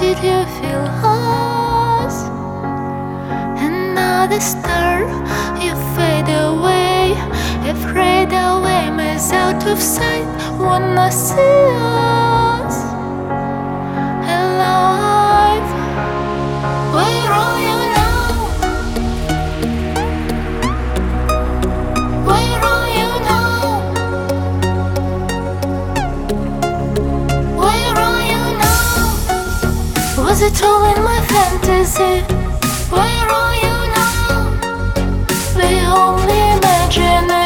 did you feel us? Another star, you fade away, afraid our aim is out of sight. Wanna see us alive? Where are you now? Where are you now? Where are you now? Was it all in my fantasy? Where are you now? We only imagine it.